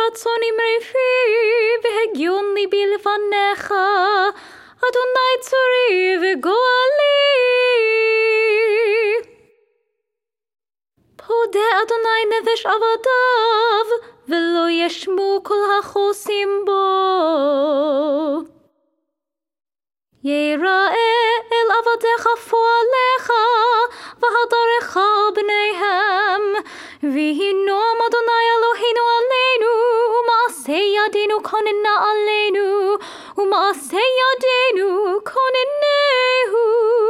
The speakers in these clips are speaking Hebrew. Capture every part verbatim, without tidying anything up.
רצון אמרי פי, והגיון ליבי לפניך, אדוני צורי וגואלי. פודה אדוני נפש עבדיו, ולא ישמו כל החוסים בו. יראה אל עבדיך פועליך, והדרך בניהם, והנועם אדוני אלוהינו עלינו, ומעשה ידינו כוננה עלינו, ומעשה ידינו כוננהו.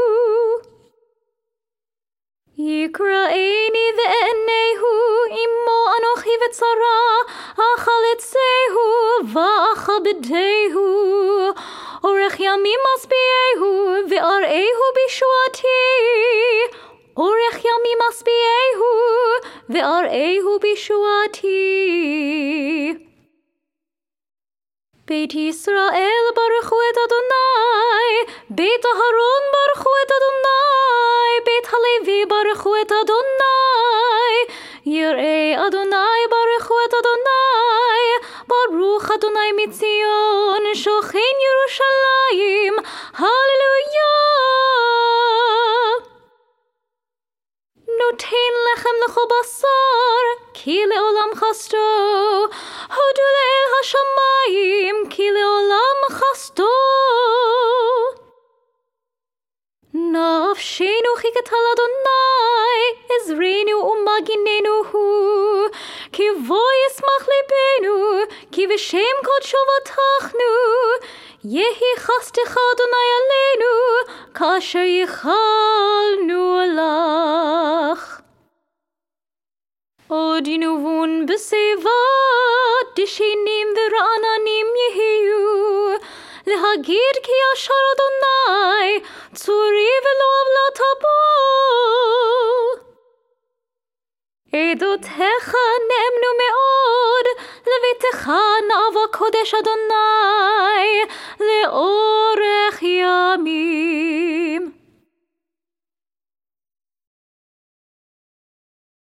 יקראני ואענהו, עמו אנוכי וצרה, אחלצהו ואכבדהו. אורך ימים משביעהו, ואראהו בישועתי. אורך ימים משביעהו, ואראהו בישועתי. בית ישראל ברכו את אדוני, בית אהרון ברכו את אדוני, בית הלוי ברכו את אדוני, יראי אדוני ברכו את אדוני, ברוך אדוני מציון, שוכן ירושלים, הללויה. נותן לחם לכל בשר, כי לעולם חסדו, הודו לאל השמיים, כי לעולם חסדו. נפשנו חיכתה לאדוני, עזרנו ומגיננו הוא, כי בו ישמח ליבנו, כי בשם קודשו בטחנו. יהי חסדך אדוני עלינו, כאשר ייחלנו לך. עוד ינובון בשיבה, דשנים ורעננים יהיו, להגיד כי ישר אדוני, צורי ולא עוולת בו. עדותיך נאמנו מאוד, לביתך נאווה קודש אדוני, לאורך ימים.